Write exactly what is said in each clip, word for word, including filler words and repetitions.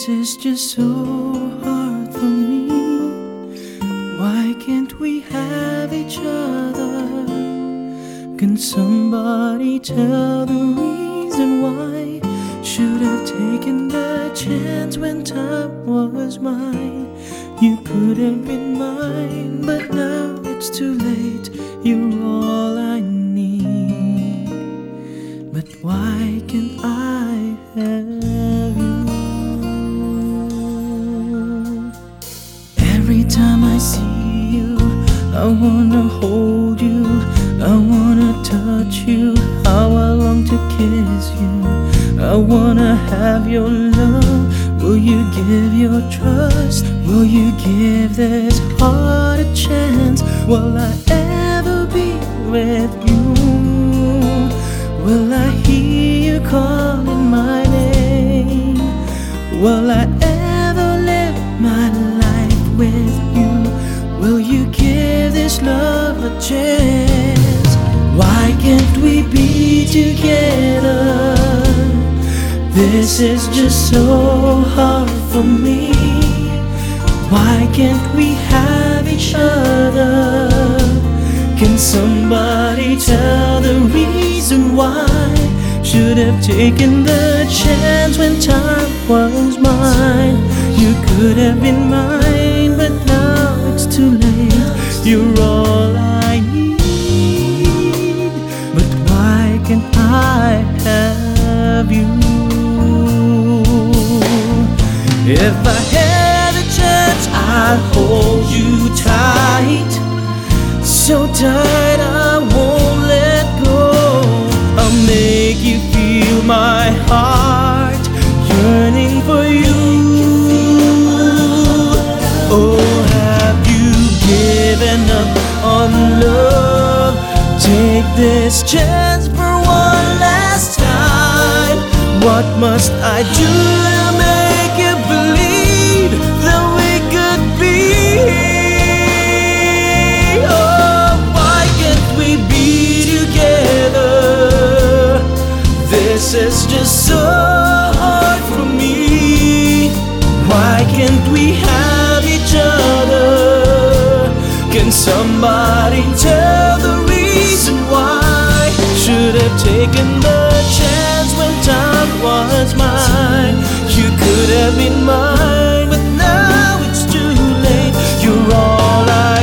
This is just so hard for me. Why can't we have each other? Can somebody tell the reason why? Should have taken the chance when time was mine. You could have been mine, but now it's too late. You're all I need. But why can't I have you? Every time I see you, I wanna hold you, I wanna touch you. How I long to kiss you, I wanna have your love. Will you give your trust? Will you give this heart a chance? Will I ever be with you? Will I hear you calling my name? Will I ever live my life with you? Will you give this love a chance? Why can't we be together? This is just so hard for me. Why can't we have each other? Can somebody tell the reason why? Should have taken the chance when time was mine. You could have been mine, but now it's too late. You're all I need. But why can't I have you? If I had a chance, I'd hold you tight, so tight I won't let go. I'll make you feel my heart yearning for you. Oh, have you given up on love? Take this chance for one last time. What must I do to make you believe that we could be? Oh, why can't we be together? This is just so hard for me. Why can't we have each other? Can somebody tell the reason why? Should have taken the chance when time was mine. You could have been mine, but now it's too late. You're all I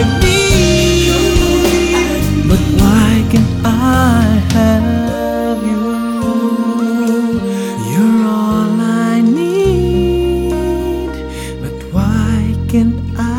need. But why can't I have you? You're all I need. But why can't I